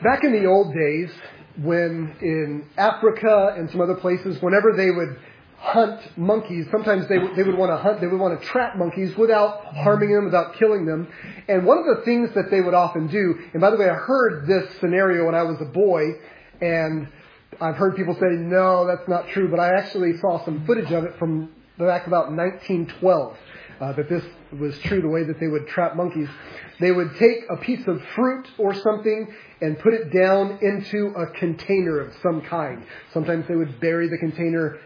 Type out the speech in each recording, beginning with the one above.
Back in the old days, when in Africa and some other places, whenever they would hunt monkeys, sometimes they would want to hunt, they would want to trap monkeys without harming them, without killing them. And one of the things that they would often do, and by the way, I heard this scenario when I was a boy, and I've heard people say, no, that's not true, but I actually saw some footage of it from back about 1912. That this was true, the way that they would trap monkeys. They would take a piece of fruit or something and put it down into a container of some kind. Sometimes they would bury the container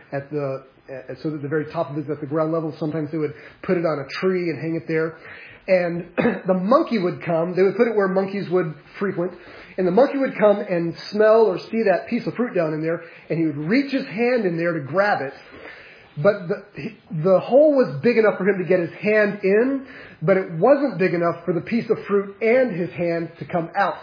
so that the very top of it is at the ground level. Sometimes they would put it on a tree and hang it there. And the monkey would come. They would put it where monkeys would frequent. And the monkey would come and smell or see that piece of fruit down in there. And he would reach his hand in there to grab it. But the hole was big enough for him to get his hand in, but it wasn't big enough for the piece of fruit and his hand to come out.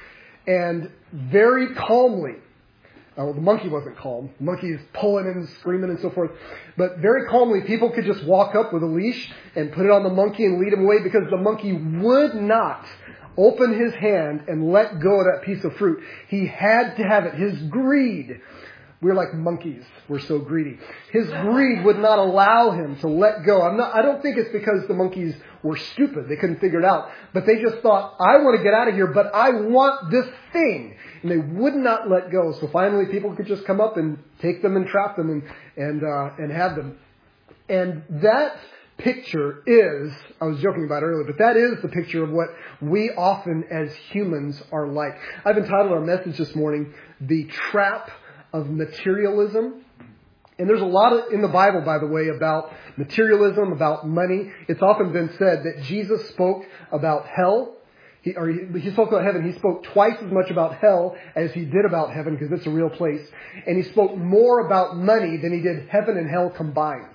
And very calmly, the monkey wasn't calm. The monkey is pulling and screaming and so forth. But very calmly, people could just walk up with a leash and put it on the monkey and lead him away, because the monkey would not open his hand and let go of that piece of fruit. He had to have it. His greed. We're like monkeys. We're so greedy. His greed would not allow him to let go. I don't think it's because the monkeys were stupid. They couldn't figure it out. But they just thought, I want to get out of here, but I want this thing. And they would not let go. So finally people could just come up and take them and trap them and have them. And that picture is, I was joking about it earlier, but that is the picture of what we often as humans are like. I've entitled our message this morning, The Trap of Materialism. And there's a lot in the Bible, by the way, about materialism, about money. It's often been said that Jesus spoke about hell. He spoke about heaven. He spoke twice as much about hell as he did about heaven, because it's a real place. And he spoke more about money than he did heaven and hell combined.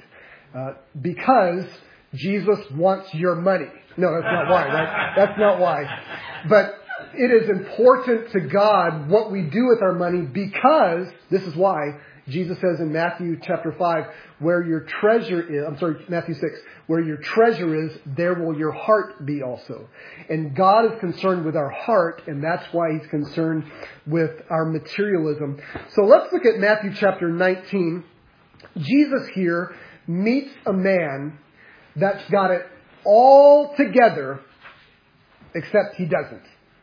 Because Jesus wants your money. No, that's not why, right? That's not why. But it is important to God what we do with our money, because this is why Jesus says in Matthew chapter 5, Matthew 6, where your treasure is, there will your heart be also. And God is concerned with our heart, and that's why he's concerned with our materialism. So let's look at Matthew chapter 19. Jesus here meets a man that's got it all together, except he doesn't.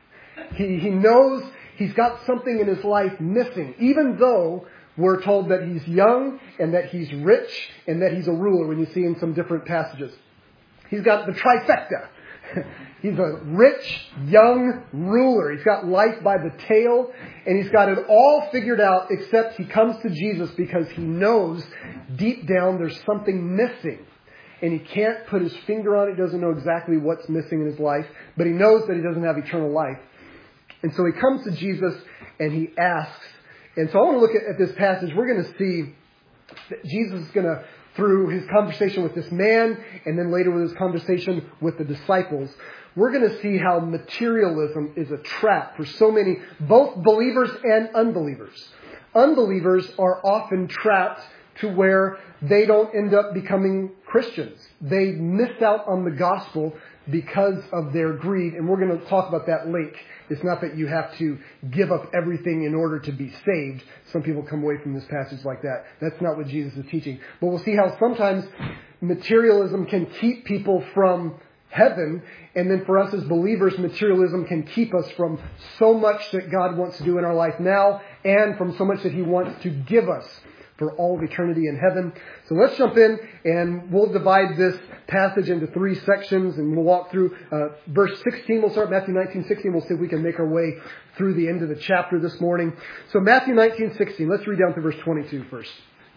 He knows he's got something in his life missing, even though we're told that he's young and that he's rich and that he's a ruler, when you see in some different passages. He's got the trifecta. He's a rich, young ruler. He's got life by the tail, and he's got it all figured out, except he comes to Jesus because he knows deep down there's something missing. And he can't put his finger on it. He doesn't know exactly what's missing in his life, but he knows that he doesn't have eternal life. And so he comes to Jesus and he asks. And so I want to look at this passage. We're going to see that Jesus is going to, through his conversation with this man, and then later with his conversation with the disciples, we're going to see how materialism is a trap for so many, both believers and unbelievers. Unbelievers are often trapped to where they don't end up becoming Christians. They miss out on the gospel because of their greed. And we're going to talk about that late. It's not that you have to give up everything in order to be saved. Some people come away from this passage like that. That's not what Jesus is teaching. But we'll see how sometimes materialism can keep people from heaven. And then for us as believers, materialism can keep us from so much that God wants to do in our life now, and from so much that he wants to give us for all of eternity in heaven. So let's jump in, and we'll divide this passage into 3 sections, and we'll walk through verse 16. We'll start Matthew 19:16. We'll see if we can make our way through the end of the chapter this morning. So Matthew 19:16. Let's read down to verse 22 first.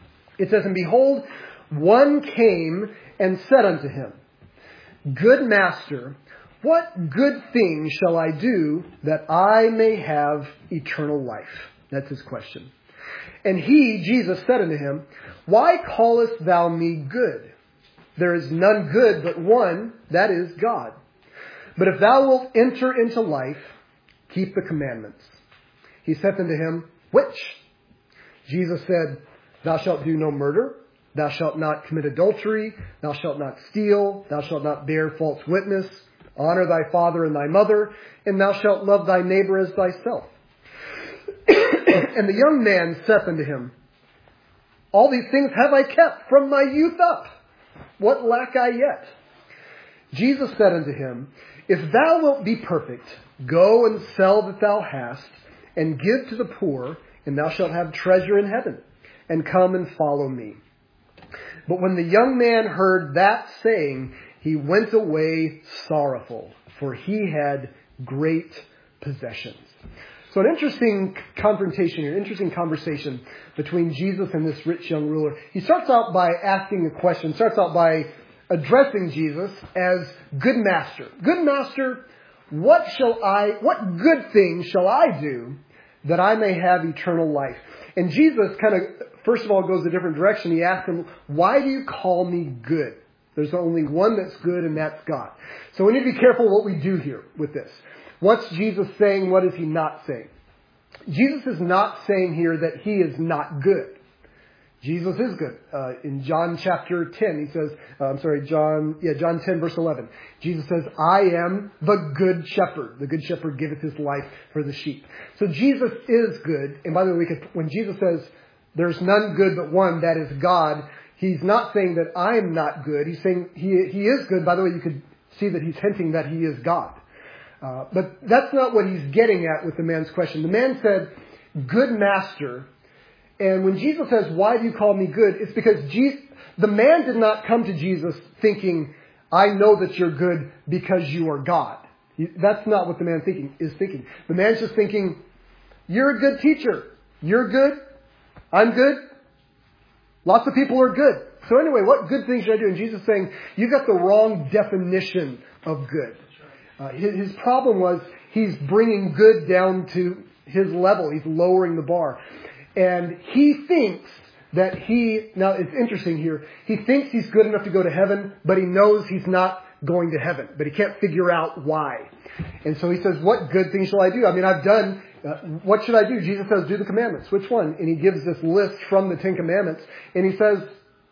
It says, "And behold, one came and said unto him, Good master, what good thing shall I do that I may have eternal life?" That's his question. And he, Jesus, said unto him, Why callest thou me good? There is none good but one, that is God. But if thou wilt enter into life, keep the commandments. He said unto him, Which? Jesus said, Thou shalt do no murder. Thou shalt not commit adultery. Thou shalt not steal. Thou shalt not bear false witness. Honor thy father and thy mother. And thou shalt love thy neighbor as thyself. And the young man saith unto him, All these things have I kept from my youth up. What lack I yet? Jesus said unto him, If thou wilt be perfect, go and sell that thou hast, and give to the poor, and thou shalt have treasure in heaven. And come and follow me. But when the young man heard that saying, he went away sorrowful, for he had great possessions. So an interesting confrontation here, interesting conversation between Jesus and this rich young ruler. He starts out by asking a question, starts out by addressing Jesus as good master. Good master, what good thing shall I do that I may have eternal life? And Jesus kind of, first of all, goes a different direction. He asks him, why do you call me good? There's only one that's good, and that's God. So we need to be careful what we do here with this. What's Jesus saying? What is he not saying? Jesus is not saying here that he is not good. Jesus is good. In John chapter 10, he says, John 10 verse 11. Jesus says, I am the good shepherd. The good shepherd giveth his life for the sheep. So Jesus is good. And by the way, when Jesus says, there's none good but one, that is God, he's not saying that I'm not good. He's saying he is good. By the way, you could see that he's hinting that he is God. But that's not what he's getting at with the man's question. The man said, good master. And when Jesus says, why do you call me good? It's because the man did not come to Jesus thinking, I know that you're good because you are God. That's not what the man is thinking. The man's just thinking, you're a good teacher. You're good. I'm good. Lots of people are good. So anyway, what good things should I do? And Jesus is saying, you got the wrong definition of good. His problem was he's bringing good down to his level. He's lowering the bar. And he thinks that now it's interesting here, he thinks he's good enough to go to heaven, but he knows he's not going to heaven. But he can't figure out why. And so he says, what good things shall I do? I mean, I've done, what should I do? Jesus says, do the commandments. Which one? And he gives this list from the 10 Commandments. And he says,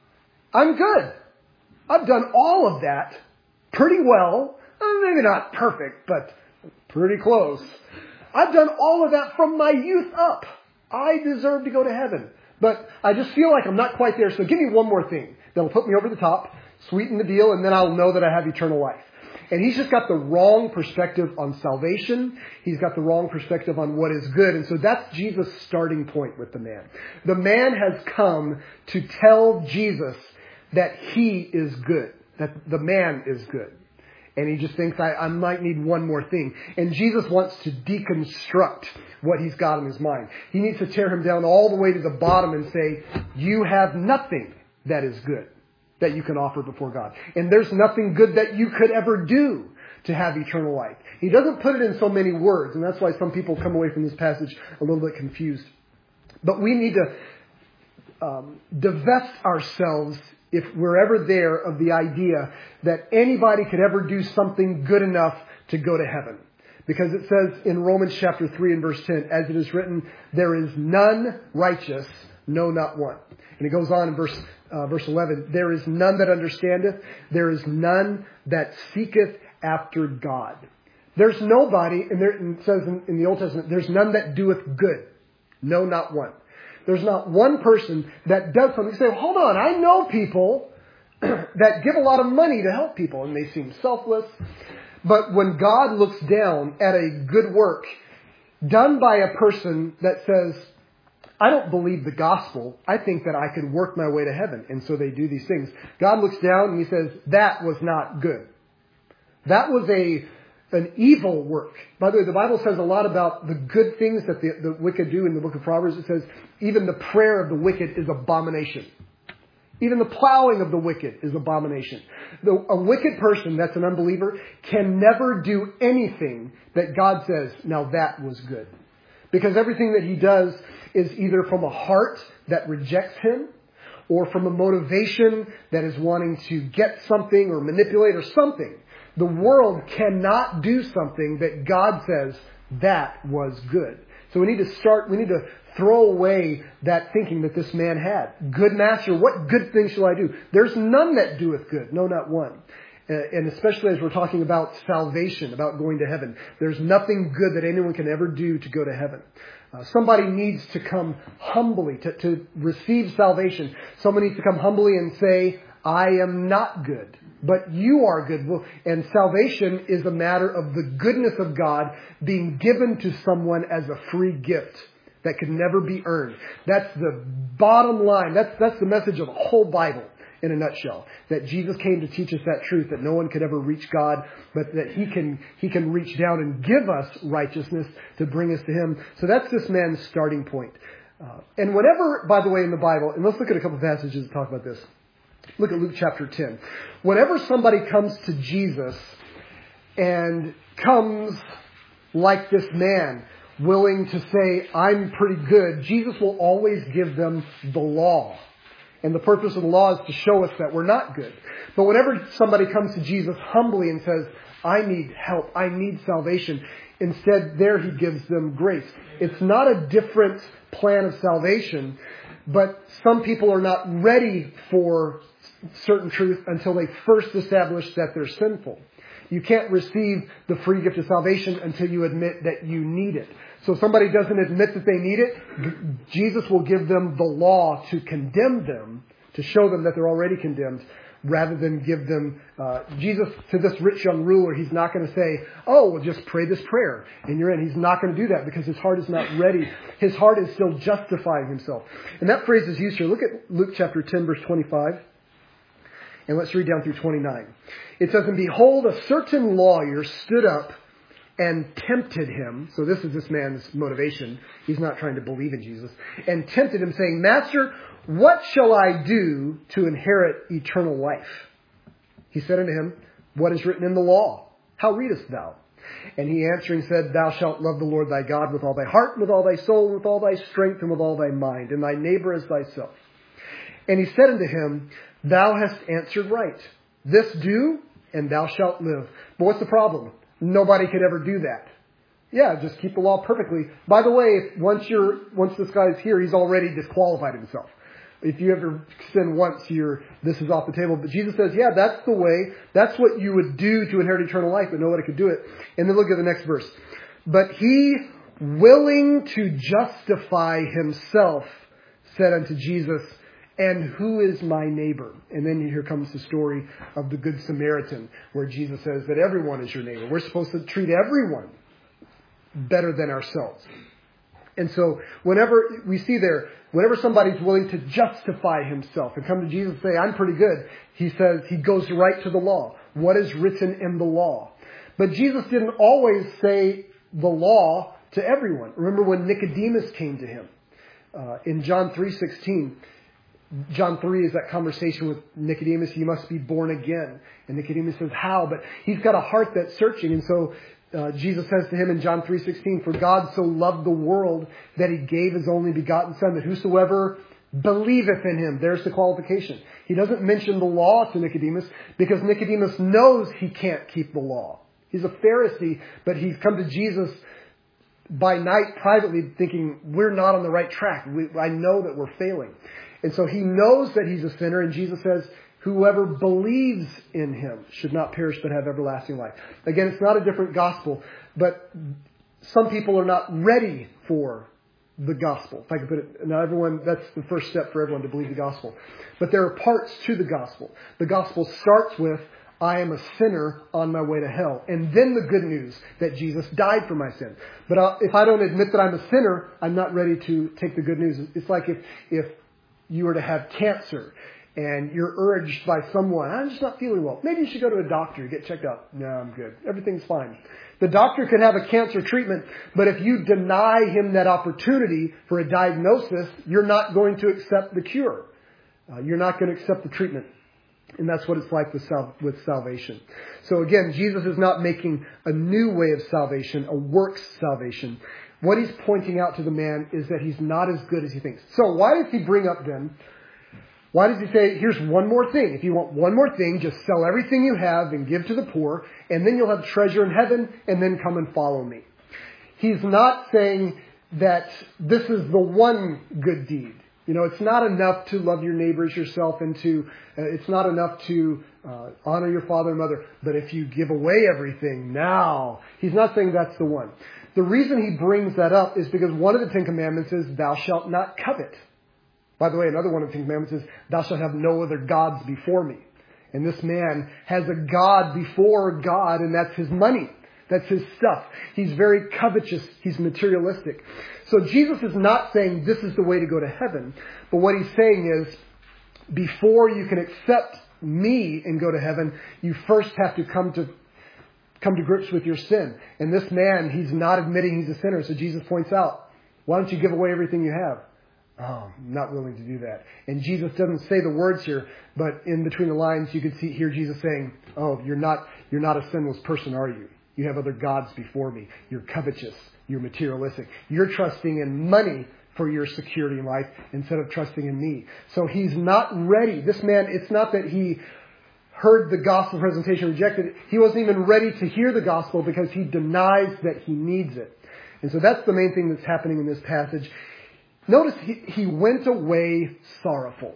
I'm good. I've done all of that pretty well. Maybe not perfect, but pretty close. I've done all of that from my youth up. I deserve to go to heaven. But I just feel like I'm not quite there. So give me one more thing that'll put me over the top, sweeten the deal, and then I'll know that I have eternal life. And he's just got the wrong perspective on salvation. He's got the wrong perspective on what is good. And so that's Jesus' starting point with the man. The man has come to tell Jesus that he is good, that the man is good. And he just thinks, I might need one more thing. And Jesus wants to deconstruct what he's got in his mind. He needs to tear him down all the way to the bottom and say, you have nothing that is good that you can offer before God. And there's nothing good that you could ever do to have eternal life. He doesn't put it in so many words. And that's why some people come away from this passage a little bit confused. But we need to divest ourselves, if we're ever there, of the idea that anybody could ever do something good enough to go to heaven. Because it says in Romans chapter 3 and verse 10, as it is written, there is none righteous, no, not one. And it goes on in verse 11, there is none that understandeth, there is none that seeketh after God. There's nobody, and it says in the Old Testament, there's none that doeth good, no, not one. There's not one person that does something. You say, hold on, I know people that give a lot of money to help people, and they seem selfless. But when God looks down at a good work done by a person that says, I don't believe the gospel, I think that I could work my way to heaven, and so they do these things. God looks down and he says, that was not good. That was an evil work. By the way, the Bible says a lot about the good things that the wicked do in the book of Proverbs. It says, even the prayer of the wicked is abomination. Even the plowing of the wicked is abomination. A wicked person that's an unbeliever can never do anything that God says, now that was good. Because everything that he does is either from a heart that rejects him, or from a motivation that is wanting to get something or manipulate or something. The world cannot do something that God says that was good. So we need to throw away that thinking that this man had. Good master, what good thing shall I do? There's none that doeth good, no, not one. And especially as we're talking about salvation, about going to heaven. There's nothing good that anyone can ever do to go to heaven. Somebody needs to come humbly to receive salvation. Someone needs to come humbly and say, I am not good, but you are good. And salvation is a matter of the goodness of God being given to someone as a free gift that could never be earned. That's the bottom line. That's the message of the whole Bible in a nutshell. That Jesus came to teach us that truth, that no one could ever reach God, but that He can reach down and give us righteousness to bring us to Him. So that's this man's starting point. And whenever, by the way, in the Bible, and let's look at a couple of passages that talk about this. Look at Luke chapter 10. Whenever somebody comes to Jesus and comes like this man, willing to say, I'm pretty good, Jesus will always give them the law. And the purpose of the law is to show us that we're not good. But whenever somebody comes to Jesus humbly and says, I need help, I need salvation, instead there He gives them grace. It's not a different plan of salvation, but some people are not ready for certain truth until they first establish that they're sinful. You can't receive the free gift of salvation until you admit that you need it. So if somebody doesn't admit that they need it, Jesus will give them the law to condemn them, to show them that they're already condemned, rather than give them, Jesus, to this rich young ruler, He's not going to say, oh, well, just pray this prayer and you're in. He's not going to do that because his heart is not ready. His heart is still justifying himself. And that phrase is used here. Look at Luke chapter 10, verse 25. And let's read down through 29. It says, and behold, a certain lawyer stood up and tempted Him. So this is this man's motivation. He's not trying to believe in Jesus. And tempted Him, saying, Master, what shall I do to inherit eternal life? He said unto him, what is written in the law? How readest thou? And he answering said, Thou shalt love the Lord thy God with all thy heart, and with all thy soul, and with all thy strength, and with all thy mind, and thy neighbor as thyself. And he said unto him, Thou hast answered right. This do, and thou shalt live. But what's the problem? Nobody could ever do that. Yeah, just keep the law perfectly. By the way, once this guy's here, he's already disqualified himself. If you ever sin once, this is off the table. But Jesus says, yeah, that's the way. That's what you would do to inherit eternal life, but nobody could do it. And then look at the next verse. But he, willing to justify himself, said unto Jesus, and who is my neighbor? And then here comes the story of the Good Samaritan, where Jesus says that everyone is your neighbor. We're supposed to treat everyone better than ourselves. And so whenever we see there, whenever somebody's willing to justify himself and come to Jesus and say, I'm pretty good, he says, he goes right to the law. What is written in the law? But Jesus didn't always say the law to everyone. Remember when Nicodemus came to him in John 3:16. John 3 is that conversation with Nicodemus. You must be born again. And Nicodemus says, how? But he's got a heart that's searching. And so Jesus says to him in John 3:16, for God so loved the world that He gave His only begotten Son, that whosoever believeth in Him. There's the qualification. He doesn't mention the law to Nicodemus because Nicodemus knows he can't keep the law. He's a Pharisee, but he's come to Jesus by night privately thinking, we're not on the right track. I know that we're failing. And so he knows that he's a sinner, and Jesus says, whoever believes in Him should not perish but have everlasting life. Again, it's not a different gospel, but some people are not ready for the gospel. If I could put it, not everyone, that's the first step for everyone to believe the gospel. But there are parts to the gospel. The gospel starts with, I am a sinner on my way to hell. And then the good news that Jesus died for my sin. But if I don't admit that I'm a sinner, I'm not ready to take the good news. It's like if you were to have cancer and you're urged by someone, I'm just not feeling well. Maybe you should go to a doctor, get checked out. No, I'm good. Everything's fine. The doctor could have a cancer treatment, but if you deny him that opportunity for a diagnosis, you're not going to accept the cure. You're not going to accept the treatment. And that's what it's like with salvation. So again, Jesus is not making a new way of salvation, a works salvation. What he's pointing out to the man is that he's not as good as he thinks. So why does he bring up then? Why does he say, here's one more thing. If you want one more thing, just sell everything you have and give to the poor, and then you'll have treasure in heaven, and then come and follow me. He's not saying that this is the one good deed. It's not enough to love your neighbors yourself and it's not enough to honor your father and mother. But if you give away everything now, he's not saying that's the one. The reason he brings that up is because one of the Ten Commandments is thou shalt not covet. By the way, another one of the Ten Commandments is thou shalt have no other gods before me. And this man has a god before God, and that's his money. That's his stuff. He's very covetous. He's materialistic. So Jesus is not saying this is the way to go to heaven. But what he's saying is, before you can accept me and go to heaven, you first have to come to grips with your sin. And this man, he's not admitting he's a sinner. So Jesus points out, why don't you give away everything you have? Oh, I'm not willing to do that. And Jesus doesn't say the words here, but in between the lines, you can hear Jesus saying, oh, you're not a sinless person, are you? You have other gods before me. You're covetous. You're materialistic. You're trusting in money for your security in life instead of trusting in me. So he's not ready. This man, it's not that he heard the gospel presentation, rejected it. He wasn't even ready to hear the gospel because he denies that he needs it. And so that's the main thing that's happening in this passage. Notice he went away sorrowful.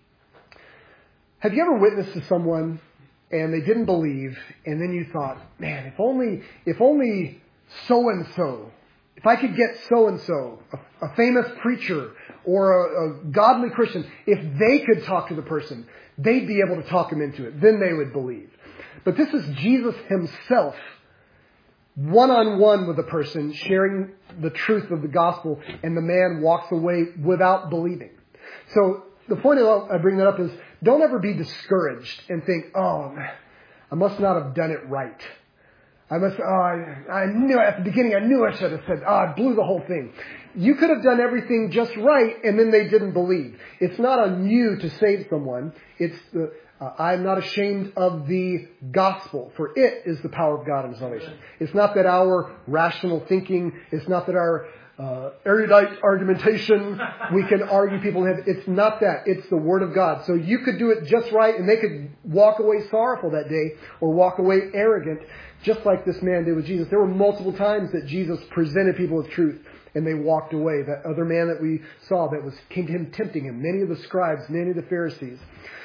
Have you ever witnessed to someone and they didn't believe, and then you thought, man, if only so-and-so, if I could get so-and-so, a famous preacher or a godly Christian, if they could talk to the person, they'd be able to talk him into it. Then they would believe. But this is Jesus himself, one-on-one with a person, sharing the truth of the gospel, and the man walks away without believing. So the point I bring that up is, don't ever be discouraged and think, oh, I must not have done it right. I knew at the beginning, I knew I should have said, I blew the whole thing. You could have done everything just right, and then they didn't believe. It's not on you to save someone. It's I'm not ashamed of the gospel, for it is the power of God in salvation. It's not that our rational thinking, it's not that our erudite argumentation, we can argue people in heaven. It's not that. It's the Word of God. So you could do it just right, and they could walk away sorrowful that day, or walk away arrogant, just like this man did with Jesus. There were multiple times that Jesus presented people with truth, and they walked away. That other man that we saw that came to him tempting him, many of the scribes, many of the Pharisees.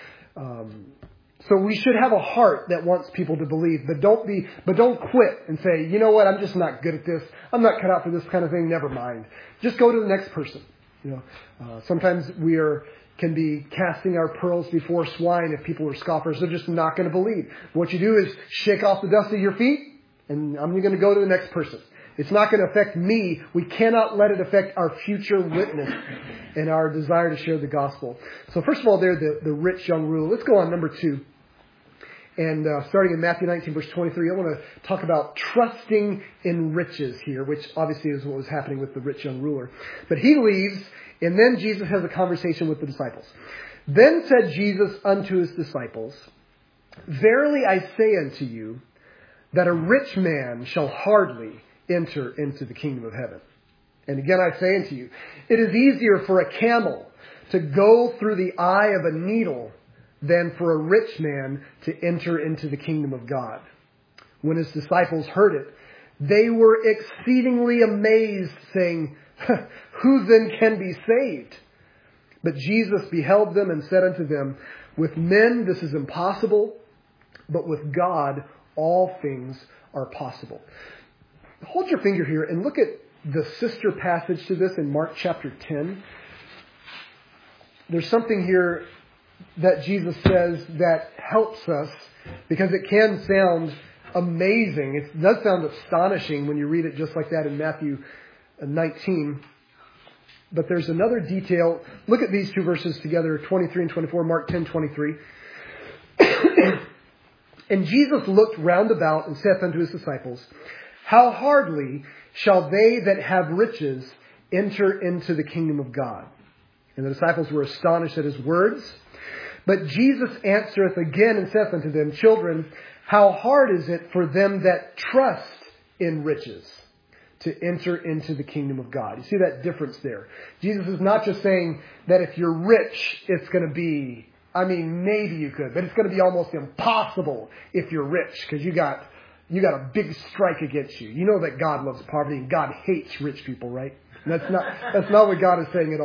So we should have a heart that wants people to believe, but don't quit and say, you know what, I'm just not good at this. I'm not cut out for this kind of thing. Never mind. Just go to the next person. Sometimes we can be casting our pearls before swine if people are scoffers. They're just not going to believe. What you do is shake off the dust of your feet, and I'm going to go to the next person. It's not going to affect me. We cannot let it affect our future witness and our desire to share the gospel. So first of all, there, the rich young ruler. Let's go on number 2. And starting in Matthew 19, verse 23, I want to talk about trusting in riches here, which obviously is what was happening with the rich young ruler. But he leaves, and then Jesus has a conversation with the disciples. Then said Jesus unto his disciples, Verily I say unto you, that a rich man shall hardly enter into the kingdom of heaven. And again I say unto you, it is easier for a camel to go through the eye of a needle than for a rich man to enter into the kingdom of God. When his disciples heard it, they were exceedingly amazed, saying, Who then can be saved? But Jesus beheld them and said unto them, With men this is impossible, but with God all things are possible. Hold your finger here and look at the sister passage to this in Mark chapter 10. There's something here that Jesus says that helps us, because it can sound amazing. It does sound astonishing when you read it just like that in Matthew 19. But there's another detail. Look at these two verses together, 23 and 24, Mark 10:23. And Jesus looked round about and saith unto his disciples, How hardly shall they that have riches enter into the kingdom of God? And the disciples were astonished at his words. But Jesus answereth again and saith unto them, Children, how hard is it for them that trust in riches to enter into the kingdom of God? You see that difference there. Jesus is not just saying that if you're rich, it's going to be, maybe you could, but it's going to be almost impossible if you're rich, because you got a big strike against you. You know that God loves poverty and God hates rich people, right? And that's not what God is saying at all.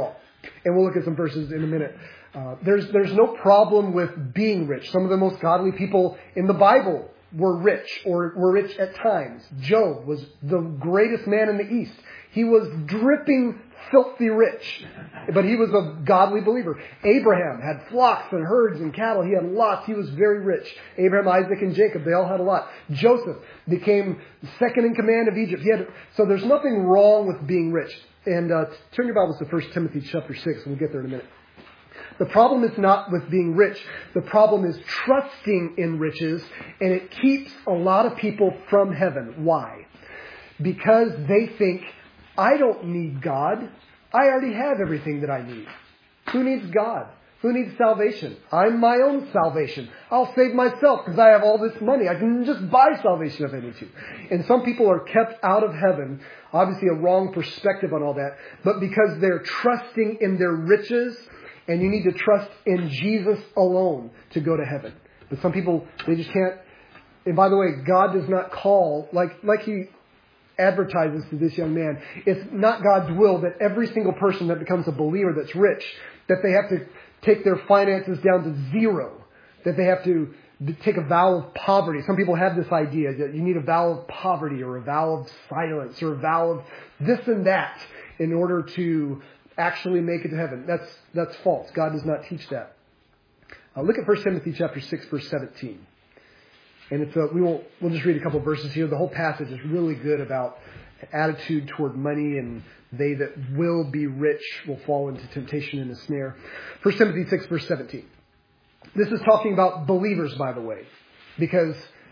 And we'll look at some verses in a minute. There's no problem with being rich. Some of the most godly people in the Bible were rich, or were rich at times. Job was the greatest man in the East. He was dripping filthy rich, but he was a godly believer. Abraham had flocks and herds and cattle. He had lots. He was very rich. Abraham, Isaac, and Jacob, they all had a lot. Joseph became second in command of Egypt. So there's nothing wrong with being rich. And turn your Bibles to 1 Timothy chapter 6, and we'll get there in a minute. The problem is not with being rich. The problem is trusting in riches, and it keeps a lot of people from heaven. Why? Because they think, I don't need God. I already have everything that I need. Who needs God? Who needs salvation? I'm my own salvation. I'll save myself because I have all this money. I can just buy salvation if I need to. And some people are kept out of heaven. Obviously a wrong perspective on all that. But because they're trusting in their riches, and you need to trust in Jesus alone to go to heaven. But some people, they just can't. And by the way, God does not call, like he advertises to this young man, it's not God's will that every single person that becomes a believer that's rich, that they have to take their finances down to zero, that they have to take a vow of poverty. Some people have this idea that you need a vow of poverty or a vow of silence or a vow of this and that in order to actually make it to heaven. That's false. God does not teach that. Look at 1 Timothy chapter 6, verse 17. And we'll just read a couple of verses here. The whole passage is really good about attitude toward money, and they that will be rich will fall into temptation and a snare. 1 Timothy 6, verse 17. This is talking about believers, by the way, because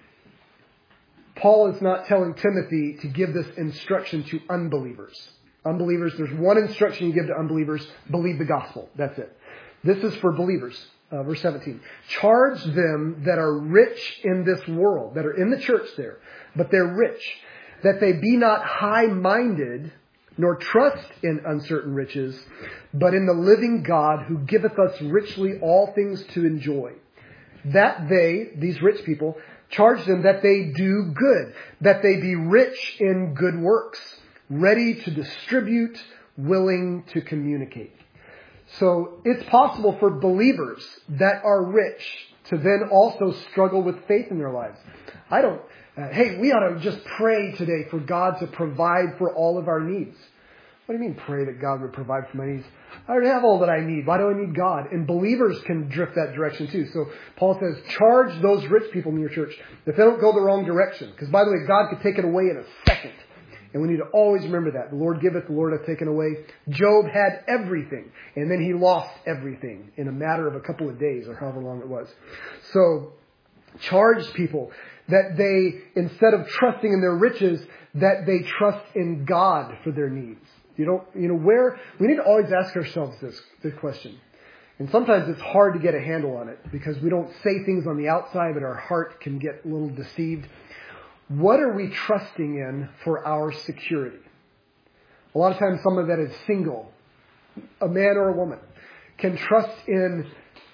Paul is not telling Timothy to give this instruction to unbelievers. Unbelievers, there's one instruction you give to unbelievers: believe the gospel. That's it. This is for believers. Verse 17. Charge them that are rich in this world, that are in the church there, but they're rich, that they be not high-minded, nor trust in uncertain riches, but in the living God who giveth us richly all things to enjoy. That they, these rich people, charge them that they do good, that they be rich in good works, ready to distribute, willing to communicate. So it's possible for believers that are rich to then also struggle with faith in their lives. Hey, we ought to just pray today for God to provide for all of our needs. What do you mean pray that God would provide for my needs? I already have all that I need. Why do I need God? And believers can drift that direction too. So Paul says, charge those rich people in your church that they don't go the wrong direction. Because by the way, God could take it away in a second. And we need to always remember that. The Lord giveth, the Lord hath taken away. Job had everything, and then he lost everything in a matter of a couple of days, or however long it was. So, charge people that they, instead of trusting in their riches, that they trust in God for their needs. We need to always ask ourselves this question. And sometimes it's hard to get a handle on it, because we don't say things on the outside, but our heart can get a little deceived. What are we trusting in for our security? A lot of times someone that is single, a man or a woman, can trust in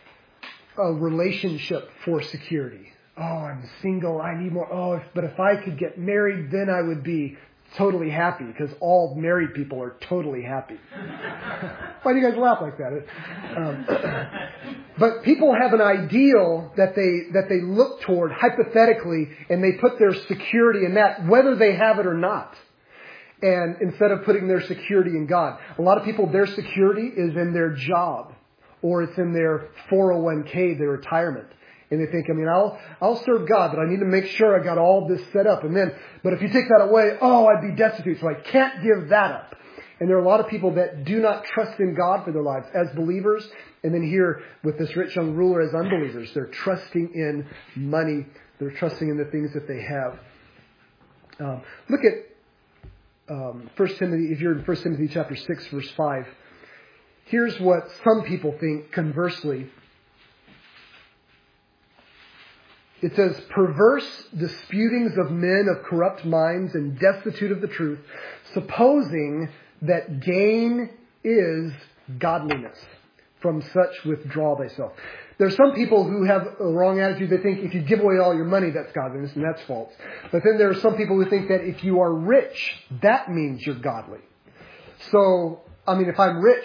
a relationship for security. Oh, I'm single, I need more. But if I could get married, then I would be totally happy, because all married people are totally happy. Why do you guys laugh like that? But people have an ideal that they look toward hypothetically, and they put their security in that, whether they have it or not. And instead of putting their security in God, a lot of people, their security is in their job, or it's in their 401k, their retirement. And they think, I'll serve God, but I need to make sure I got all this set up. But if you take that away, I'd be destitute, so I can't give that up. And there are a lot of people that do not trust in God for their lives as believers. And then here with this rich young ruler as unbelievers, they're trusting in money. They're trusting in the things that they have. Look at 1 Timothy, if you're in 1 Timothy chapter 6, verse 5. Here's what some people think conversely. It says, perverse disputings of men of corrupt minds and destitute of the truth, supposing that gain is godliness. From such withdraw thyself. There's some people who have a wrong attitude. They think if you give away all your money, that's godliness, and that's false. But then there are some people who think that if you are rich, that means you're godly. So, if I'm rich,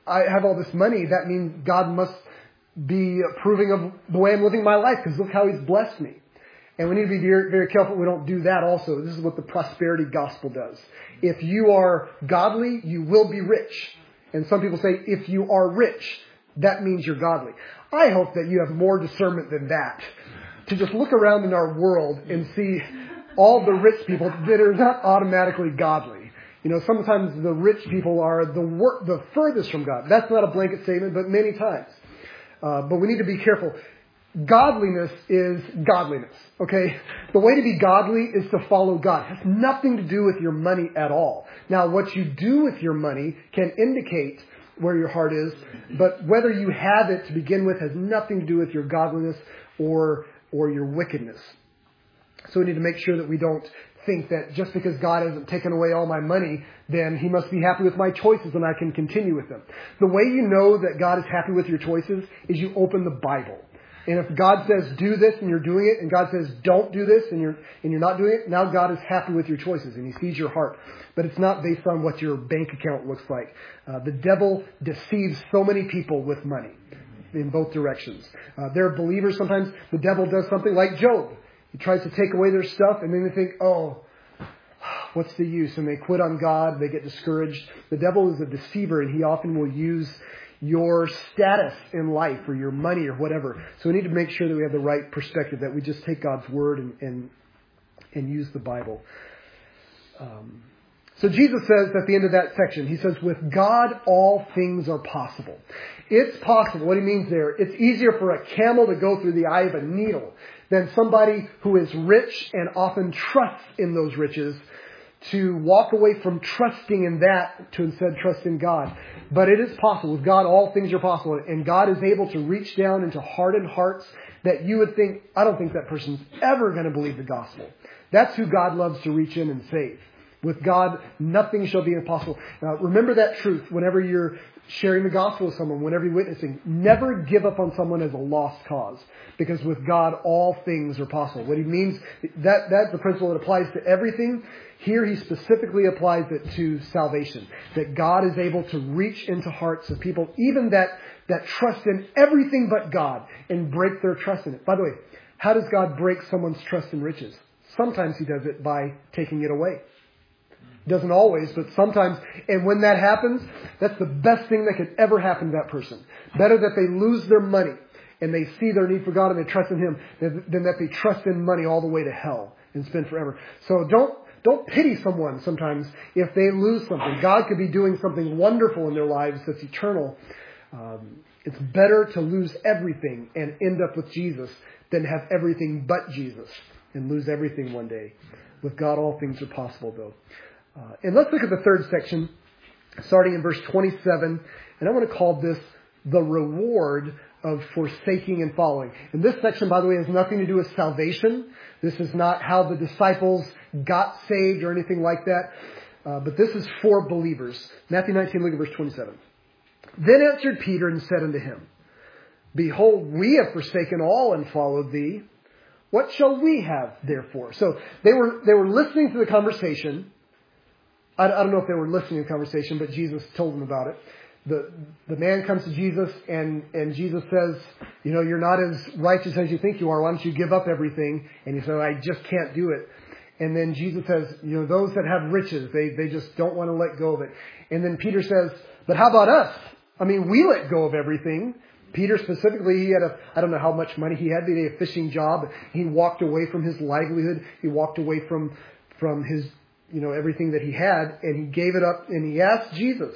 I have all this money, that means God must be approving of the way I'm living my life because look how He's blessed me. And we need to be very, very careful we don't do that also. This is what the prosperity gospel does. If you are godly, you will be rich. And some people say, if you are rich, that means you're godly. I hope that you have more discernment than that. To just look around in our world and see all the rich people that are not automatically godly. You know, sometimes the rich people are the furthest from God. That's not a blanket statement, but many times. But we need to be careful. Godliness is godliness, okay? The way to be godly is to follow God. It has nothing to do with your money at all. Now, what you do with your money can indicate where your heart is, but whether you have it to begin with has nothing to do with your godliness or your wickedness. So we need to make sure that we don't think that just because God hasn't taken away all my money, then He must be happy with my choices and I can continue with them. The way you know that God is happy with your choices is you open the Bible. And if God says do this and you're doing it, and God says don't do this and you're not doing it, now God is happy with your choices and He sees your heart. But it's not based on what your bank account looks like. The devil deceives so many people with money in both directions. There are believers, sometimes the devil does something like Job. He tries to take away their stuff and then they think, oh, what's the use? And they quit on God. They get discouraged. The devil is a deceiver and he often will use your status in life or your money or whatever. So we need to make sure that we have the right perspective, that we just take God's word and use the Bible. So Jesus says at the end of that section, He says, with God, all things are possible. It's possible. What He means there, it's easier for a camel to go through the eye of a needle than somebody who is rich and often trusts in those riches to walk away from trusting in that to instead trust in God. But it is possible. With God, all things are possible. And God is able to reach down into hardened hearts that you would think, I don't think that person's ever going to believe the gospel. That's who God loves to reach in and save. With God, nothing shall be impossible. Remember that truth whenever you're sharing the gospel with someone, whenever you're witnessing. Never give up on someone as a lost cause. Because with God, all things are possible. What He means, that's the principle that applies to everything. Here He specifically applies it to salvation. That God is able to reach into hearts of people, even that trust in everything but God, and break their trust in it. By the way, how does God break someone's trust in riches? Sometimes He does it by taking it away. Doesn't always, but sometimes. And when that happens, that's the best thing that could ever happen to that person. Better that they lose their money and they see their need for God and they trust in Him than that they trust in money all the way to hell and spend forever. So don't pity someone sometimes if they lose something. God could be doing something wonderful in their lives that's eternal. It's better to lose everything and end up with Jesus than have everything but Jesus and lose everything one day. With God, all things are possible, though. And let's look at the third section, starting in verse 27. And I want to call this the reward of forsaking and following. And this section, by the way, has nothing to do with salvation. This is not how the disciples got saved or anything like that. But this is for believers. Matthew 19, look at verse 27. Then answered Peter and said unto him, Behold, we have forsaken all and followed thee. What shall we have therefore? So they were listening to the conversation. I don't know if they were listening to the conversation, but Jesus told them about it. The man comes to Jesus and Jesus says, you're not as righteous as you think you are. Why don't you give up everything? And he said, I just can't do it. And then Jesus says, those that have riches, they just don't want to let go of it. And then Peter says, but how about us? I mean, we let go of everything. Peter specifically, he had I don't know how much money he had. He had a fishing job. He walked away from his livelihood. He walked away from his, everything that he had, and he gave it up, and he asked Jesus,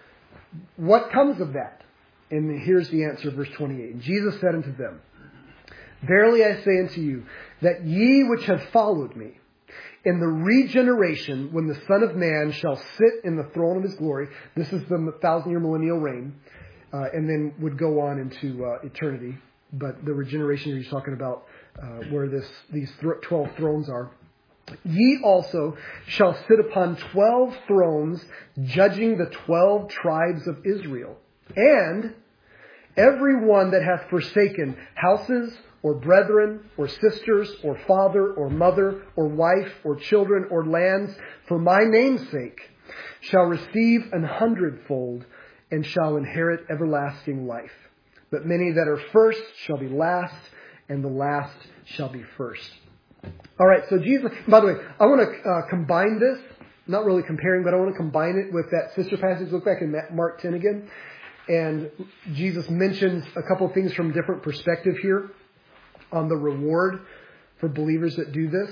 what comes of that? And here's the answer, verse 28. And Jesus said unto them, Verily I say unto you, that ye which have followed me, in the regeneration, when the Son of Man shall sit in the throne of His glory, this is the 1,000-year millennial reign, and then would go on into eternity. But the regeneration he's talking about, where these 12 thrones are. Ye also shall sit upon 12 thrones, judging the 12 tribes of Israel. And every one that hath forsaken houses, or brethren, or sisters, or father, or mother, or wife, or children, or lands, for my name's sake, shall receive 100-fold and shall inherit everlasting life. But many that are first shall be last, and the last shall be first. All right, so Jesus, by the way, I want to combine this, not really comparing, but I want to combine it with that sister passage. Look back in Mark 10 again. And Jesus mentions a couple of things from a different perspective here on the reward for believers that do this.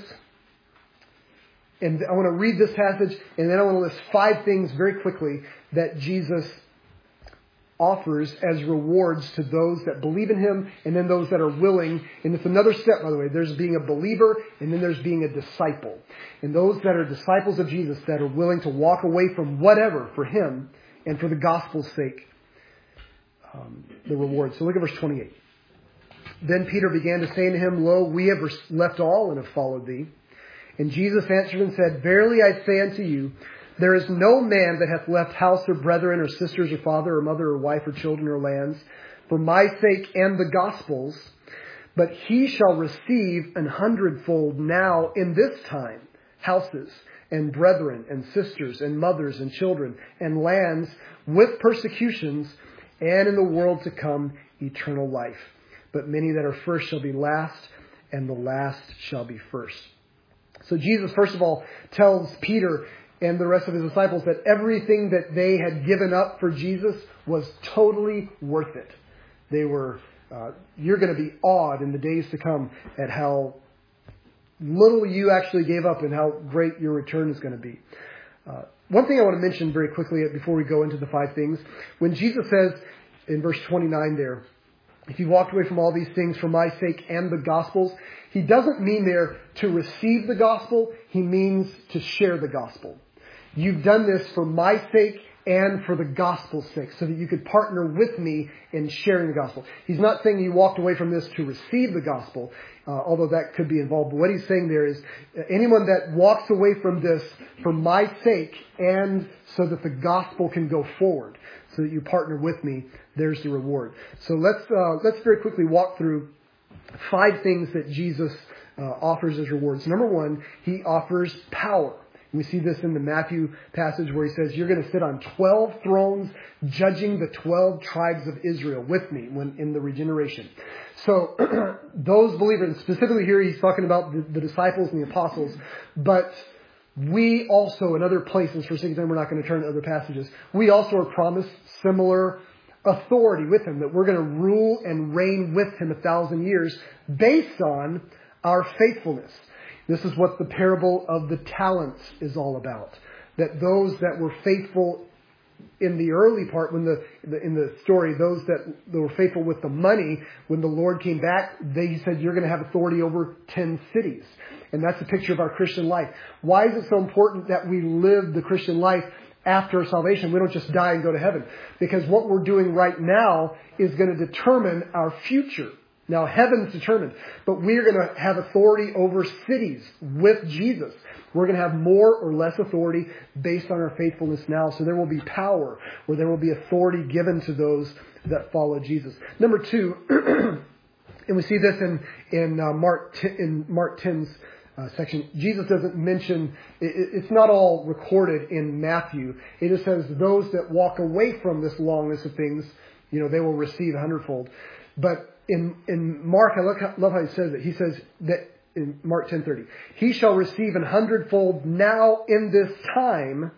And I want to read this passage, and then I want to list 5 things very quickly that Jesus offers as rewards to those that believe in Him, and then those that are willing. And it's another step, by the way. There's being a believer, and then there's being a disciple. And those that are disciples of Jesus, that are willing to walk away from whatever for Him and for the gospel's sake, the reward. So look at verse 28. Then Peter began to say to him, Lo, we have left all and have followed thee. And Jesus answered and said, Verily I say unto you, there is no man that hath left house or brethren or sisters or father or mother or wife or children or lands for my sake and the gospel's, but he shall receive 100-fold now in this time houses and brethren and sisters and mothers and children and lands with persecutions, and in the world to come eternal life. But many that are first shall be last, and the last shall be first. So Jesus, first of all, tells Peter and the rest of his disciples that everything that they had given up for Jesus was totally worth it. They were, you're going to be awed in the days to come at how little you actually gave up and how great your return is going to be. One thing I want to mention very quickly before we go into the 5 things, when Jesus says in verse 29 there, if you walked away from all these things for my sake and the gospel's, He doesn't mean there to receive the gospel. He means to share the gospel. You've done this for my sake and for the gospel's sake, so that you could partner with me in sharing the gospel. He's not saying you walked away from this to receive the gospel, although that could be involved. But what he's saying there is anyone that walks away from this for my sake and so that the gospel can go forward, so that you partner with me, there's the reward. So let's very quickly walk through 5 things that Jesus offers as rewards. Number 1, He offers power. We see this in the Matthew passage where He says, you're going to sit on 12 thrones judging the 12 tribes of Israel with me when in the regeneration. So those believers, specifically here He's talking about the disciples and the apostles, but we also, in other places, for sake of time, we're not going to turn to other passages, we also are promised similar authority with Him, that we're going to rule and reign with Him 1,000 years based on our faithfulness. This is what the parable of the talents is all about. That those that were faithful in the early part, in the story, those that were faithful with the money, when the Lord came back, He said, you're going to have authority over 10 cities. And that's a picture of our Christian life. Why is it so important that we live the Christian life after salvation? We don't just die and go to heaven. Because what we're doing right now is going to determine our future. Now, heaven's determined, but we're going to have authority over cities with Jesus. We're going to have more or less authority based on our faithfulness now. So there will be power, or there will be authority given to those that follow Jesus. Number 2, and we see this in Mark 10's section. Jesus doesn't mention, it's not all recorded in Matthew. It just says those that walk away from this long list of things, they will receive 100-fold. But in Mark, I love how he says it. He says that in Mark 10:30, he shall receive 100-fold now in this time.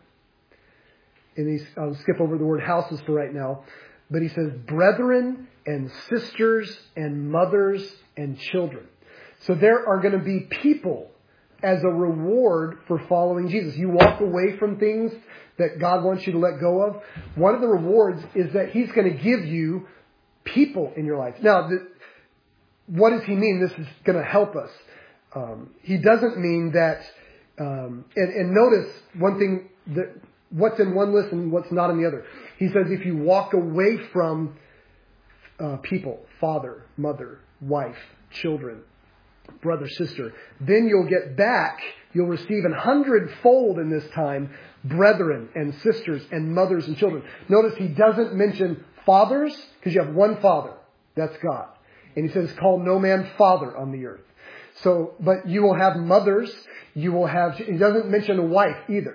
And I'll skip over the word houses for right now. But he says brethren and sisters and mothers and children. So there are going to be people as a reward for following Jesus. You walk away from things that God wants you to let go of. One of the rewards is that He's going to give you people in your life. Now, what does He mean? This is going to help us. He doesn't mean that, and notice one thing, that what's in one list and what's not in the other. He says if you walk away from people, father, mother, wife, children, brother, sister, then you'll get back, you'll receive 100-fold in this time, brethren and sisters and mothers and children. Notice He doesn't mention fathers, because you have one Father, that's God. And He says, call no man father on the earth. So, but you will have mothers, He doesn't mention a wife either.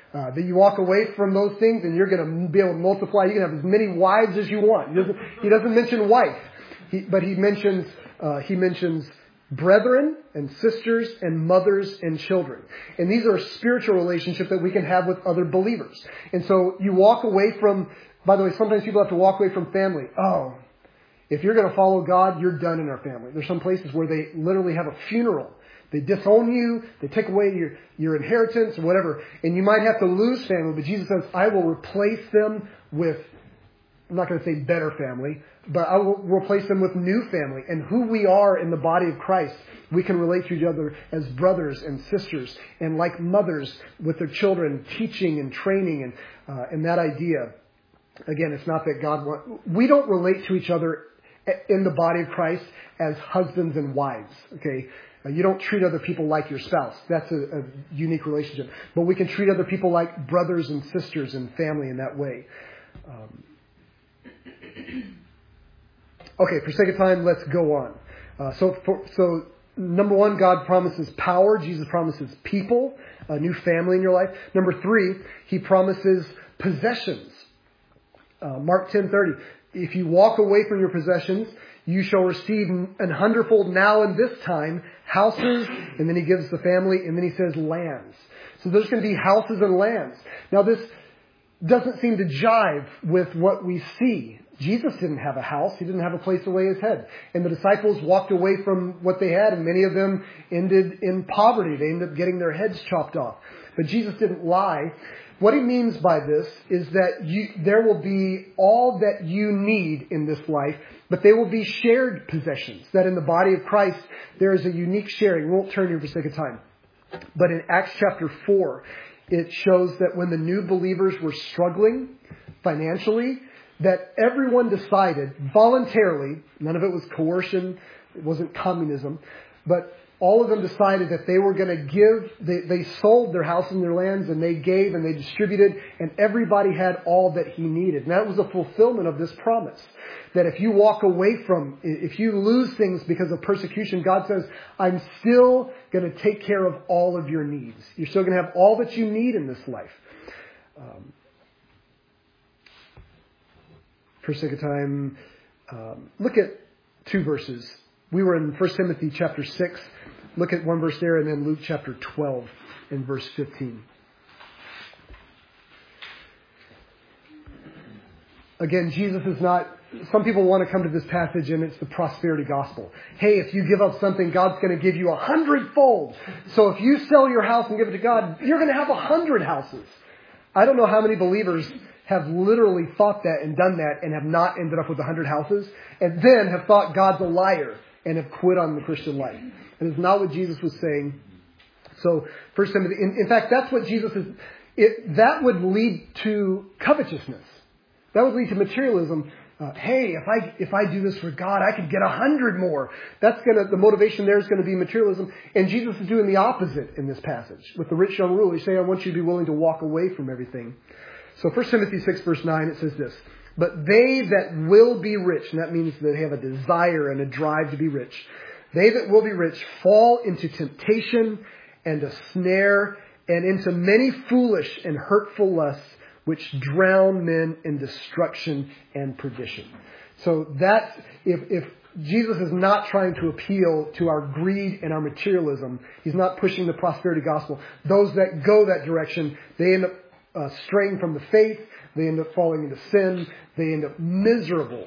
That you walk away from those things and you're going to be able to multiply. You can have as many wives as you want. He doesn't mention wife, but he mentions brethren and sisters and mothers and children. And these are spiritual relationships that we can have with other believers. And so you walk away from, by the way, sometimes people have to walk away from family. Oh, if you're going to follow God, you're done in our family. There's some places where they literally have a funeral. They disown you. They take away your inheritance or whatever. And you might have to lose family. But Jesus says, I will replace them with, I'm not going to say better family, but I will replace them with new family. And who we are in the body of Christ, we can relate to each other as brothers and sisters and like mothers with their children, teaching and training and that idea. Again, it's not that God wants, we don't relate to each other in the body of Christ as husbands and wives, okay? You don't treat other people like your spouse. That's a unique relationship. But we can treat other people like brothers and sisters and family in that way. Okay, for sake of time, let's go on. So number one, God promises power. Jesus promises people, a new family in your life. Number three, He promises possessions. Mark 10:30. If you walk away from your possessions, you shall receive an hundredfold now in this time, houses, and then He gives the family, and then He says lands. So there's going to be houses and lands. Now this doesn't seem to jive with what we see. Jesus didn't have a house. He didn't have a place to lay His head. And the disciples walked away from what they had, and many of them ended in poverty. They ended up getting their heads chopped off. But Jesus didn't lie. What He means by this is that there will be all that you need in this life, but they will be shared possessions. That in the body of Christ, there is a unique sharing. We won't turn here for sake of time. But in Acts chapter 4, it shows that when the new believers were struggling financially, that everyone decided voluntarily, none of it was coercion, it wasn't communism, but all of them decided that they were going to give, they sold their house and their lands, and they gave and they distributed, and everybody had all that he needed. And that was a fulfillment of this promise. That if you walk away from, if you lose things because of persecution, God says, I'm still going to take care of all of your needs. You're still going to have all that you need in this life. For sake of time, look at two verses. We were in 1 Timothy chapter 6. Look at one verse there, and then Luke chapter 12 and verse 15. Again, Jesus is not, some people want to come to this passage and it's the prosperity gospel. Hey, if you give up something, God's going to give you 100-fold. So if you sell your house and give it to God, you're going to have 100 houses. I don't know how many believers have literally thought that and done that and have not ended up with 100 houses, and then have thought God's a liar and have quit on the Christian life. And it's not what Jesus was saying. So, 1 Timothy, in fact, that's what Jesus is, that would lead to covetousness. That would lead to materialism. Hey, if I do this for God, I could get 100 more. The motivation there is going to be materialism. And Jesus is doing the opposite in this passage. With the rich young ruler, he's saying, I want you to be willing to walk away from everything. So 1 Timothy 6 verse 9, it says this, but they that will be rich, and that means that they have a desire and a drive to be rich, they that will be rich fall into temptation and a snare and into many foolish and hurtful lusts, which drown men in destruction and perdition. So that's, if Jesus is not trying to appeal to our greed and our materialism, he's not pushing the prosperity gospel. Those that go that direction, they end up straying from the faith, they end up falling into sin, they end up miserable,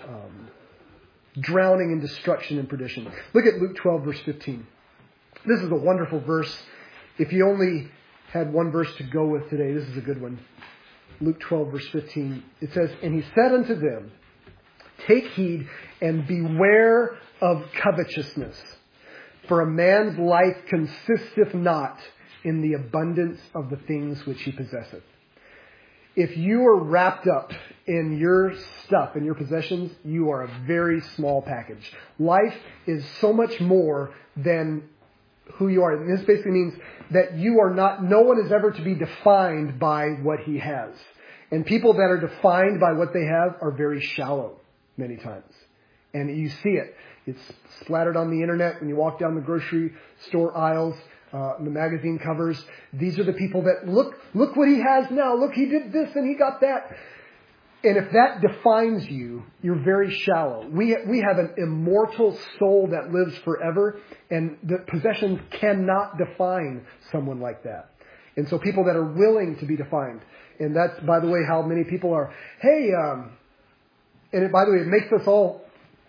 drowning in destruction and perdition. Look at Luke 12 verse 15. This is a wonderful verse. If you only had one verse to go with today, this is a good one. Luke 12 verse 15. It says, and he said unto them, take heed and beware of covetousness, for a man's life consisteth not in the abundance of the things which he possesseth. If you are wrapped up in your stuff, in your possessions, you are a very small package. Life is so much more than who you are. And this basically means that you are not, no one is ever to be defined by what he has. And people that are defined by what they have are very shallow many times. And you see it. It's splattered on the internet when you walk down the grocery store aisles. the magazine covers. These are the people that look what he has now. Look, he did this and he got that. And if that defines you, you're very shallow. We have an immortal soul that lives forever, and the possessions cannot define someone like that. And so people that are willing to be defined, and that's, by the way, how many people are, hey, by the way, it makes us all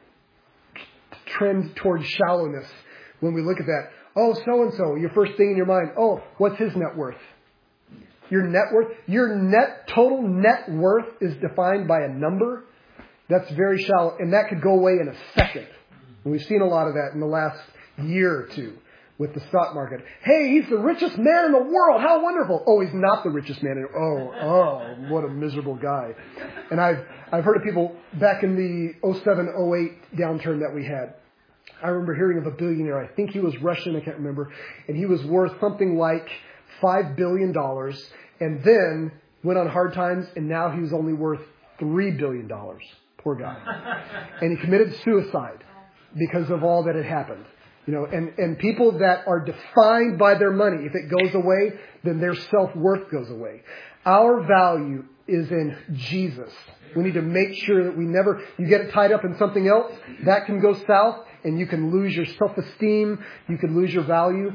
trend towards shallowness when we look at that. Oh, so-and-so, your first thing in your mind, oh, what's his net worth? Your net worth, total net worth is defined by a number. That's very shallow, and that could go away in a second. And we've seen a lot of that in the last year or two with the stock market. Hey, he's the richest man in the world. How wonderful. Oh, he's not the richest man. What a miserable guy. And I've heard of people back in the 07-08 downturn that we had. I remember hearing of a billionaire. I think he was Russian. I can't remember. And he was worth something like $5 billion, and then went on hard times, and now he's only worth $3 billion. Poor guy. And he committed suicide because of all that had happened. And people that are defined by their money, if it goes away, then their self-worth goes away. Our value is in Jesus. We need to make sure that you get it tied up in something else, that can go south, and you can lose your self-esteem, you can lose your value.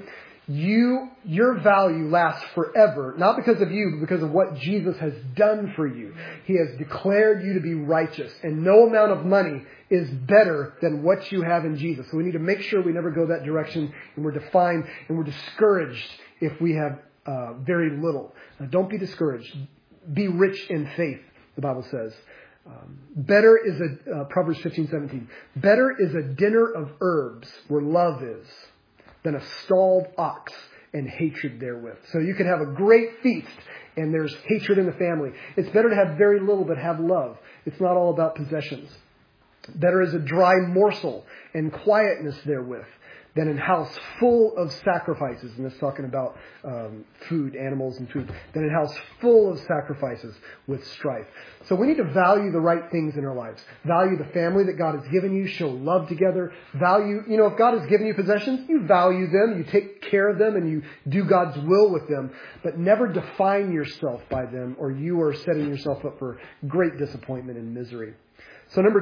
Your value lasts forever, not because of you, but because of what Jesus has done for you. He has declared you to be righteous, and no amount of money is better than what you have in Jesus. So we need to make sure we never go that direction, and we're defined, and we're discouraged if we have very little. Don't be discouraged. Be rich in faith, the Bible says. Better is Proverbs 15:17. Better is a dinner of herbs where love is than a stalled ox and hatred therewith. So you can have a great feast and there's hatred in the family. It's better to have very little but have love. It's not all about possessions. Better is a dry morsel and quietness therewith than a house full of sacrifices. And it's talking about food, animals and food. Than a house full of sacrifices with strife. So we need to value the right things in our lives. Value the family that God has given you. Show love together. Value, if God has given you possessions, you value them. You take care of them and you do God's will with them. But never define yourself by them, or you are setting yourself up for great disappointment and misery. So number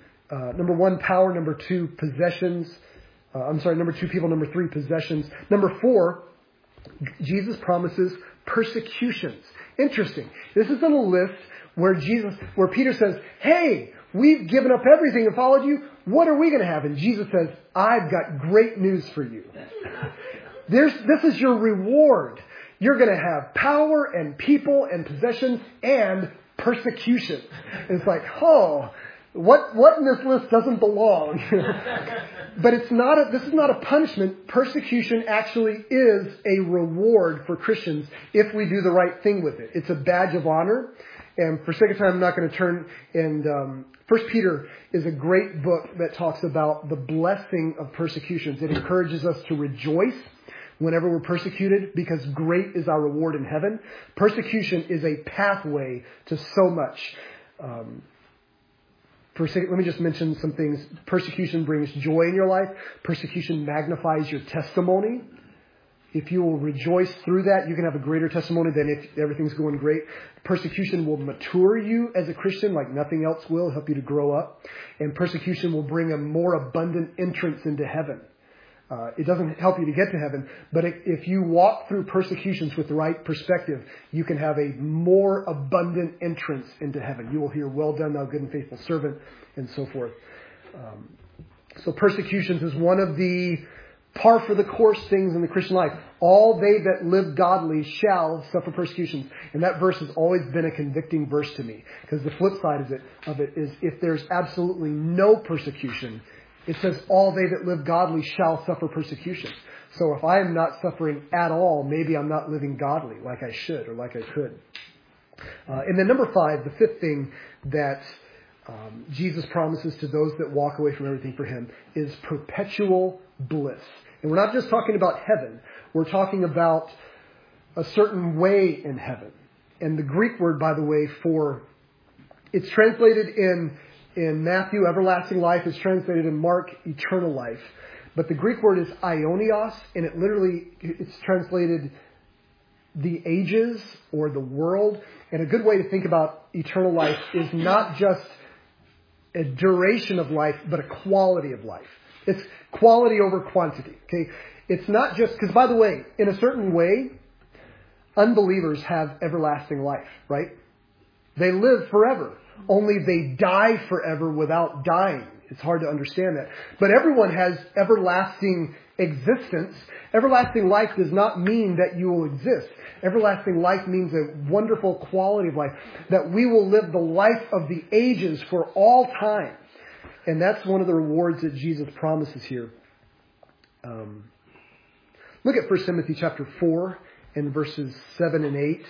one, power. Number two, possessions. Number two, people. Number three, possessions. Number four, Jesus promises persecutions. Interesting. This is on a list where Peter says, hey, we've given up everything and followed you. What are we going to have? And Jesus says, I've got great news for you. This is your reward. You're going to have power and people and possessions and persecution. And it's like, what in this list doesn't belong? But this is not a punishment. Persecution actually is a reward for Christians if we do the right thing with it. It's a badge of honor. And for sake of time, I'm not going to turn. And 1 Peter is a great book that talks about the blessing of persecutions. It encourages us to rejoice whenever we're persecuted, because great is our reward in heaven. Persecution is a pathway to so much. Let me just mention some things. Persecution brings joy in your life. Persecution magnifies your testimony. If you will rejoice through that, you can have a greater testimony than if everything's going great. Persecution will mature you as a Christian like nothing else will, help you to grow up. And persecution will bring a more abundant entrance into heaven. It doesn't help you to get to heaven, but if you walk through persecutions with the right perspective, you can have a more abundant entrance into heaven. You will hear, well done, thou good and faithful servant, and so forth. So persecutions is one of the par for the course things in the Christian life. All they that live godly shall suffer persecutions. And that verse has always been a convicting verse to me, because the flip side of it is if there's absolutely no persecution, it says, all they that live godly shall suffer persecution. So if I am not suffering at all, maybe I'm not living godly like I should or like I could. And then number 5, the fifth thing that Jesus promises to those that walk away from everything for him is perpetual bliss. And we're not just talking about heaven. We're talking about a certain way in heaven. And the Greek word, by the way, it's translated in Matthew, everlasting life, is translated in Mark, eternal life. But the Greek word is aionios, and it's translated the ages or the world. And a good way to think about eternal life is not just a duration of life, but a quality of life. It's quality over quantity. Okay, it's not just because, by the way, in a certain way, unbelievers have everlasting life, right? They live forever. Only they die forever without dying. It's hard to understand that. But everyone has everlasting existence. Everlasting life does not mean that you will exist. Everlasting life means a wonderful quality of life, that we will live the life of the ages for all time. And that's one of the rewards that Jesus promises here. Look at 1 Timothy chapter 4 and verses 7 and 8.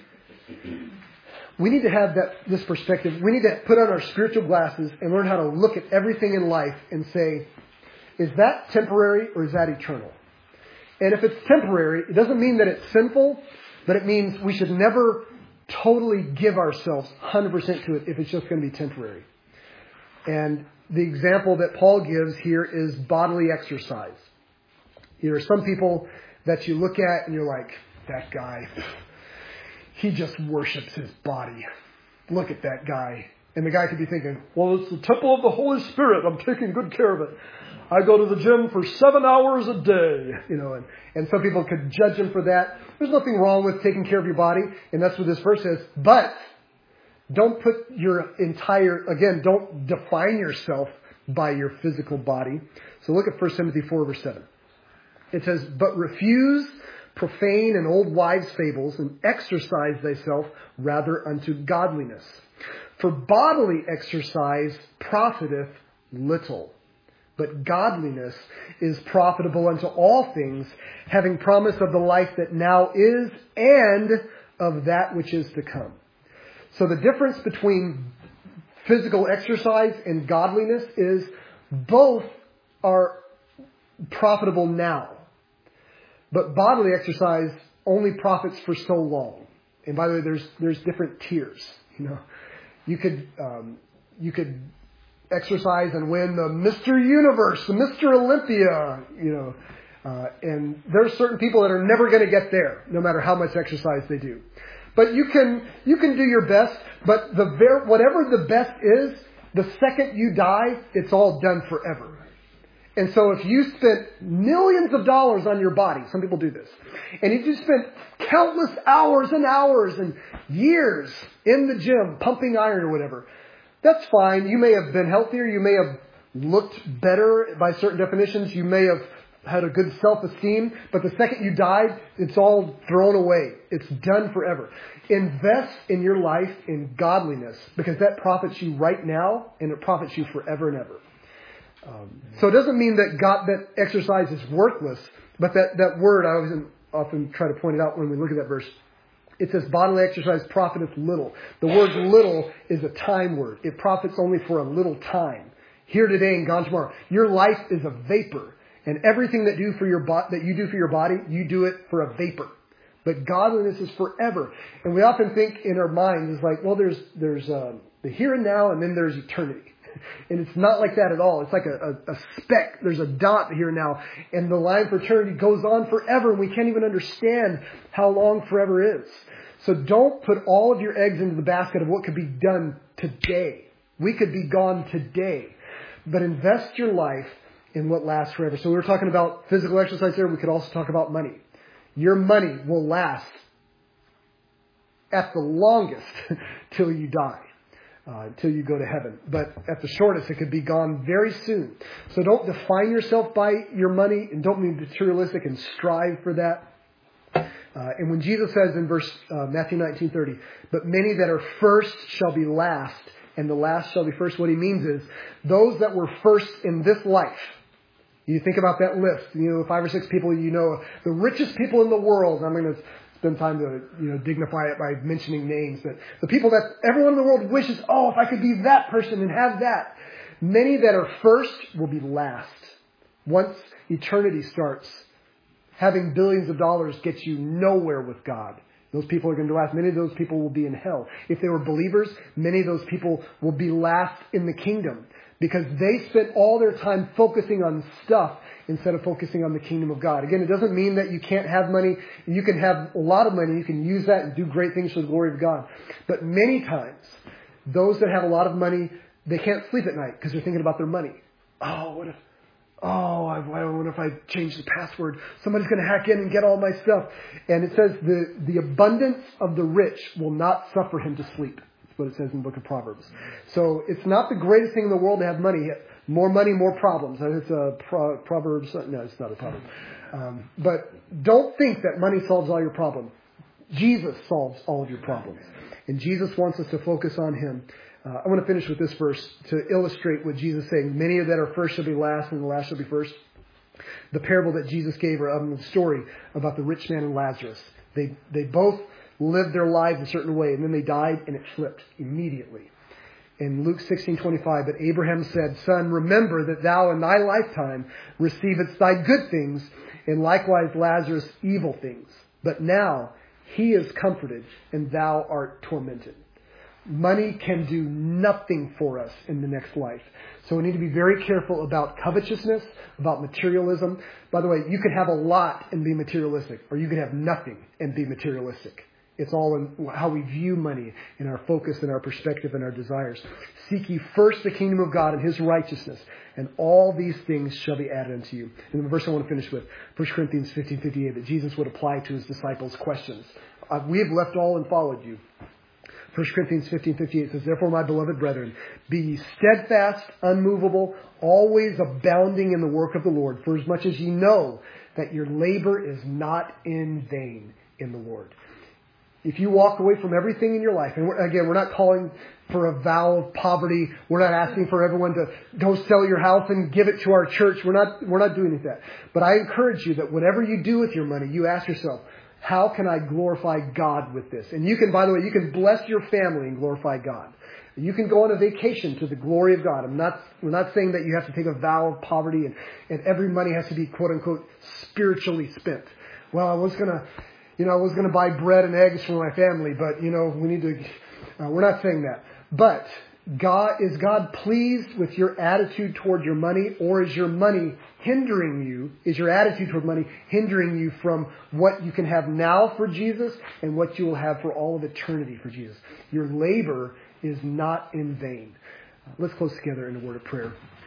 We need to have this perspective. We need to put on our spiritual glasses and learn how to look at everything in life and say, is that temporary or is that eternal? And if it's temporary, it doesn't mean that it's sinful, but it means we should never totally give ourselves 100% to it if it's just going to be temporary. And the example that Paul gives here is bodily exercise. There are some people that you look at and you're like, that guy, he just worships his body. Look at that guy. And the guy could be thinking, well, it's the temple of the Holy Spirit. I'm taking good care of it. I go to the gym for 7 hours a day. And some people could judge him for that. There's nothing wrong with taking care of your body. And that's what this verse says. But don't put don't define yourself by your physical body. So look at 1 Timothy 4, verse 7. It says, but refuse profane and old wives' fables, and exercise thyself rather unto godliness. For bodily exercise profiteth little, but godliness is profitable unto all things, having promise of the life that now is and of that which is to come. So the difference between physical exercise and godliness is both are profitable now. But bodily exercise only profits for so long. And by the way, there's different tiers. You could exercise and win the Mr. Universe, the Mr. Olympia. And there's certain people that are never going to get there, no matter how much exercise they do. But you can do your best. But whatever the best is, the second you die, it's all done forever. And so if you spent millions of dollars on your body, some people do this, and if you spent countless hours and hours and years in the gym pumping iron or whatever, that's fine. You may have been healthier. You may have looked better by certain definitions. You may have had a good self-esteem. But the second you died, it's all thrown away. It's done forever. Invest in your life in godliness, because that profits you right now and it profits you forever and ever. So it doesn't mean that exercise is worthless, but that word, I often try to point it out when we look at that verse. It says bodily exercise profiteth little. The word little is a time word. It profits only for a little time. Here today and gone tomorrow. Your life is a vapor. And everything that you do for your body, you do it for a vapor. But godliness is forever. And we often think in our minds, it's like, well, there's the here and now, and then there's eternity. And it's not like that at all. It's like a speck. There's a dot here now. And the line for eternity goes on forever. And we can't even understand how long forever is. So don't put all of your eggs into the basket of what could be done today. We could be gone today. But invest your life in what lasts forever. So we were talking about physical exercise here. We could also talk about money. Your money will last at the longest till you die. Until you go to heaven. But at the shortest, it could be gone very soon. So don't define yourself by your money, and don't be materialistic and strive for that. And when Jesus says in Matthew 19:30, but many that are first shall be last, and the last shall be first. What he means is those that were first in this life. You think about that list, 5 or 6 people the richest people in the world. I'm going to spend time to dignify it by mentioning names, but the people that everyone in the world wishes, if I could be that person and have that. Many that are first will be last. Once eternity starts, having billions of dollars gets you nowhere with God. Those people are going to last. Many of those people will be in hell. If they were believers, many of those people will be last in the kingdom because they spent all their time focusing on stuff instead of focusing on the kingdom of God. Again, it doesn't mean that you can't have money. You can have a lot of money. You can use that and do great things for the glory of God. But many times, those that have a lot of money, they can't sleep at night because they're thinking about their money. I wonder if I change the password. Somebody's going to hack in and get all my stuff. And it says the abundance of the rich will not suffer him to sleep. That's what it says in the book of Proverbs. So it's not the greatest thing in the world to have money. More money, more problems. It's a Proverbs. No, it's not a proverb. But don't think that money solves all your problems. Jesus solves all of your problems. And Jesus wants us to focus on him. I want to finish with this verse to illustrate what Jesus is saying. Many that are first shall be last, and the last shall be first. The parable that Jesus gave, or the story about the rich man and Lazarus. They both lived their lives a certain way, and then they died, and it flipped immediately. In Luke 16:25, but Abraham said, Son, remember that thou in thy lifetime receivedst thy good things, and likewise Lazarus evil things. But now he is comforted, and thou art tormented. Money can do nothing for us in the next life. So we need to be very careful about covetousness, about materialism. By the way, you could have a lot and be materialistic, or you could have nothing and be materialistic. It's all in how we view money, in our focus and our perspective and our desires. Seek ye first the kingdom of God and his righteousness, and all these things shall be added unto you. And the verse I want to finish with, 1 Corinthians 15:58, that Jesus would apply to his disciples' questions. We have left all and followed you. 1 Corinthians 15:58 says, Therefore, my beloved brethren, be ye steadfast, unmovable, always abounding in the work of the Lord, for as much as ye know that your labor is not in vain in the Lord. If you walk away from everything in your life, and we're not calling for a vow of poverty. We're not asking for everyone to go sell your house and give it to our church. We're not doing any of that. But I encourage you that whatever you do with your money, you ask yourself, how can I glorify God with this? And you can, by the way, you can bless your family and glorify God. You can go on a vacation to the glory of God. We're not saying that you have to take a vow of poverty and every money has to be, quote unquote, spiritually spent. Well, I was going to buy bread and eggs for my family, but, we're not saying that. But is God pleased with your attitude toward your money, or is your money hindering you? Is your attitude toward money hindering you from what you can have now for Jesus and what you will have for all of eternity for Jesus? Your labor is not in vain. Let's close together in a word of prayer.